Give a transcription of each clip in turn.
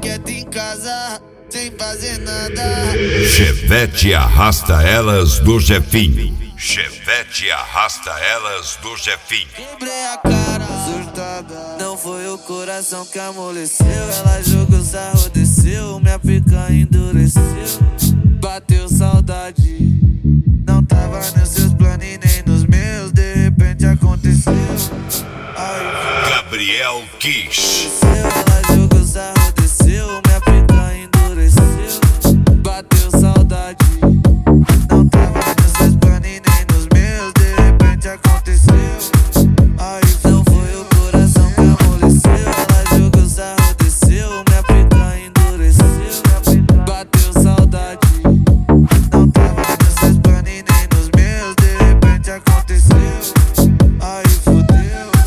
quieta em casa, sem fazer nada. Chevette arrasta elas do Jefinho. Chevette arrasta elas do Jefinho. Quebrei a cara, surtada. Não foi o coração que amoleceu. Ela jogou sarro, desceu. Minha pica endureceu. Bateu saudade. Não tava nos seus planos e nem nos meus. De repente aconteceu. Gabriel Kiss. Ela jogou sarro, desceu. Minha pica endureceu. Bateu saudade. Não tava nos seus planos e nem nos meus. De repente aconteceu. Não foi o coração que amoleceu. Ela jogou sarro, desceu. Minha pica endureceu. Bateu saudade. Não tava nos seus planos e nem nos meus. De repente aconteceu. Aí fodeu.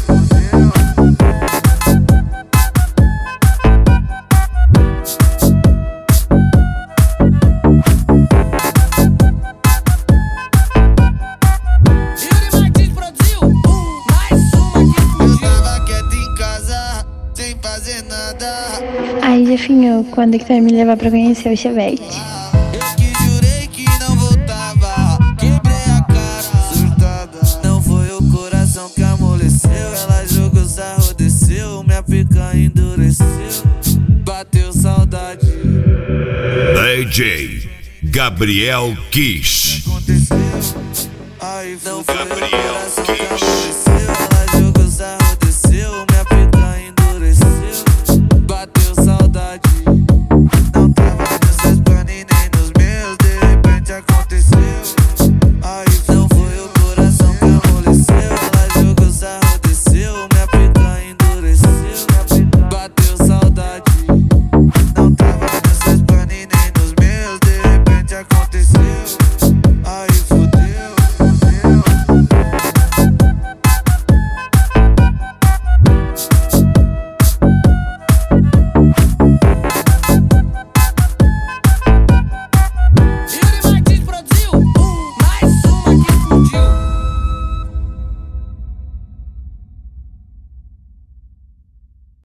Aí, Jefinho, quando é que tu vai me levar pra conhecer o Chevette? Eu que jurei que não voltava. Quebrei a cara, surtada. Não foi o coração que amoleceu. Ela jogou sarro, desceu. Minha pica endureceu. Bateu saudade. DJ Gabriel Kiss. Aconteceu. Aí não foi o coração que amoleceu.